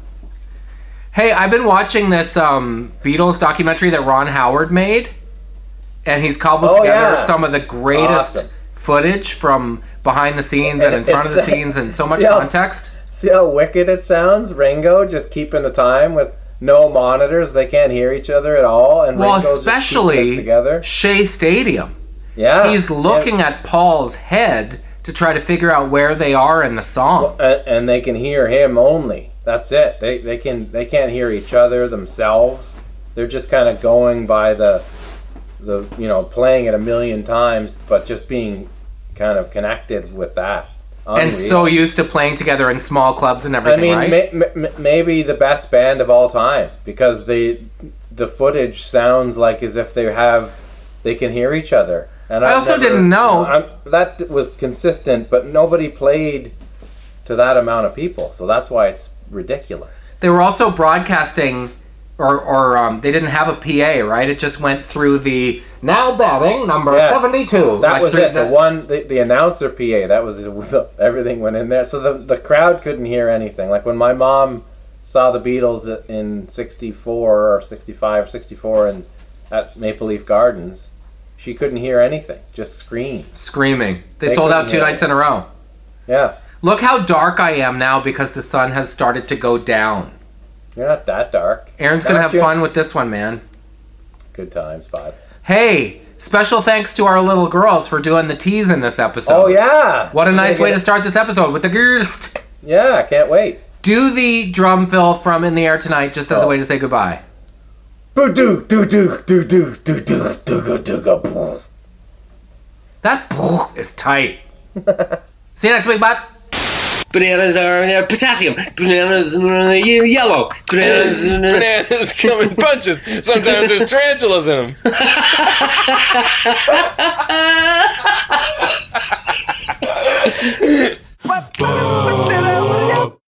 Hey, I've been watching this um, Beatles documentary that Ron Howard made, and he's cobbled Oh, together yeah. some of the greatest Awesome. footage from behind the scenes and, And in front of the it's- scenes and so much Yeah. context. See how wicked it sounds? Ringo just keeping the time with no monitors. They can't hear each other at all. And Well, Ringo's just keeping it especially together. Shea Stadium. Yeah. He's looking at Paul's head to try to figure out where they are in the song. and, and they can hear him only. That's it. They they can they can't hear each other themselves. They're just kind of going by the the you know playing it a million times, but just being kind of connected with that. And Unreal. so used to playing together in small clubs and I everything, mean, right? may, may, maybe the best band of all time because they the footage sounds like as if they have they can hear each other. And I I've also never- didn't know- I'm, that was consistent, but nobody played to that amount of people, so that's why it's ridiculous. They were also broadcasting, or, or um, they didn't have a P A, right? It just went through the now batting number Yeah. seventy-two. That like was through it. The, one, the, the announcer P A. That was everything went in there. So the the crowd couldn't hear anything. Like when my mom saw the Beatles in sixty-four or sixty-five or sixty-four and at Maple Leaf Gardens, she couldn't hear anything. Just scream. Screaming. They, They sold out couldn't two hear nights in a row. Yeah, Look how dark I am now because the sun has started to go down. you're not that dark. Aaron's gonna Aren't have you? fun with this one, man. Good time spots. Hey, special thanks to our little girls for doing the tease in this episode. Oh yeah. What a nice They way get- to start this episode with the girls. Yeah, I can't wait. Do the drum fill from In the Air Tonight just as a Oh. way to say goodbye. Do do do do do do do do do do do. That is tight. See you next week, bud. Bananas are uh, potassium. Bananas are yellow. Bananas. Bananas come in bunches. Sometimes there's tarantulas in them.